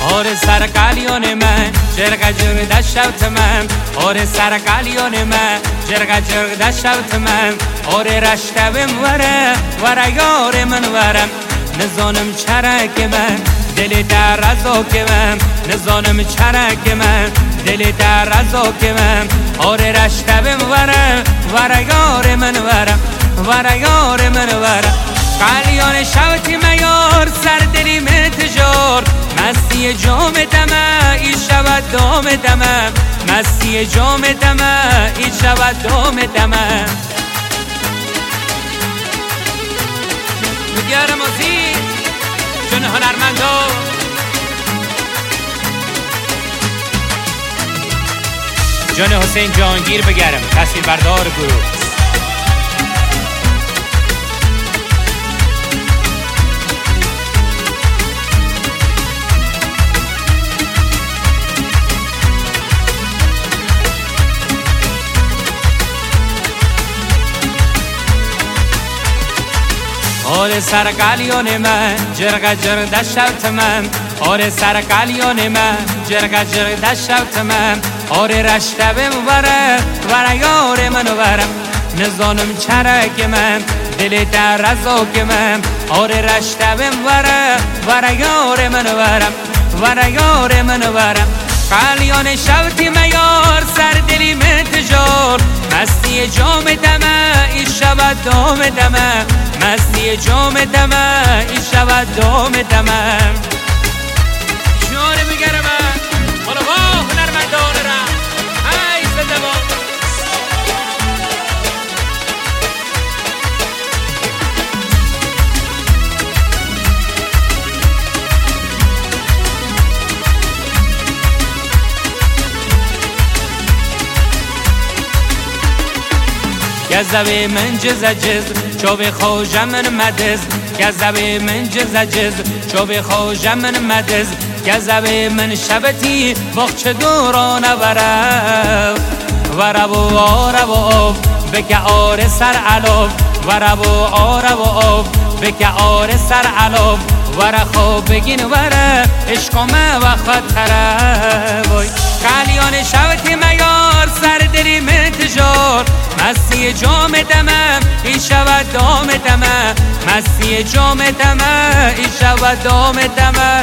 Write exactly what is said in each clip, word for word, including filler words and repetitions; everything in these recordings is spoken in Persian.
آره سر قلیان من جرق جرق دشت من آره سر قلیان من جرق جرق دشت من آره رشتبم وره وره یار من ورم نزانم چرک من دل در رزاک من نزانم چرک من دل در رزاک من آره رشتبم وره وره یار من ورم وره یار من ورم قلیان شوتی میار سر دلی متجار مستی جام دمه ای شود دام دمه مستی جام دمه ای شود دام دمه بگرم آزی جون هنرمندا جان حسین جهانگیر بگرم تصویر بردار گروه آره سر قلیان من جرق جرق دشت من آره سر قلیان من جرق جرق دشت من آره رشتبم وره وره یار من ورم نزانم چرک من دل در رزاک من آره رشتبم وره وره یار من ورم وره یار من ورم قلیان شوتی میار سر دلی متجار مستی جام دمه ای شود دام دمه مستی جام دمه ای شود دام دمه جاره میگره من حالا با هنرمندان را ای زنده با گذبه من جز جز چوب خوش من مدز گذبه من جز جز چوب خوش من مدز گذبه من شبتی وقت دوران ورف ورب و آرب و آف بک آر سر علاف ورب و آرب و آف بک آر سر علاف ور خواب بگین وره عشقامه و خطره وای قلیان شوتی میار سر دلی متجار مستی جام دمه ای شود دام دمه مستی جام دمه ای شود دام دمه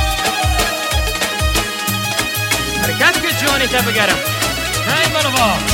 حرکت که جانی تا بگرم های مالوا